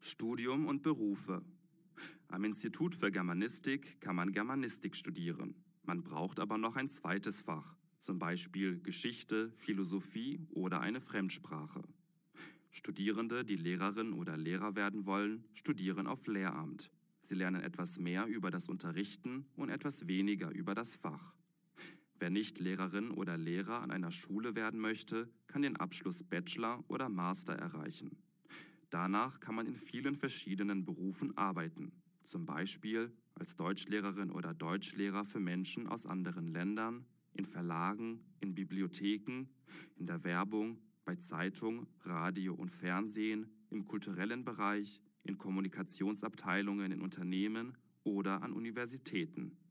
Studium und Berufe. Am Institut für Germanistik kann man Germanistik studieren. Man braucht aber noch ein zweites Fach, zum Beispiel Geschichte, Philosophie oder eine Fremdsprache. Studierende, die Lehrerin oder Lehrer werden wollen, studieren auf Lehramt. Sie lernen etwas mehr über das Unterrichten und etwas weniger über das Fach. Wer nicht Lehrerin oder Lehrer an einer Schule werden möchte, kann den Abschluss Bachelor oder Master erreichen. Danach kann man in vielen verschiedenen Berufen arbeiten, zum Beispiel als Deutschlehrerin oder Deutschlehrer für Menschen aus anderen Ländern, in Verlagen, in Bibliotheken, in der Werbung, bei Zeitung, Radio und Fernsehen, im kulturellen Bereich, in Kommunikationsabteilungen in Unternehmen oder an Universitäten.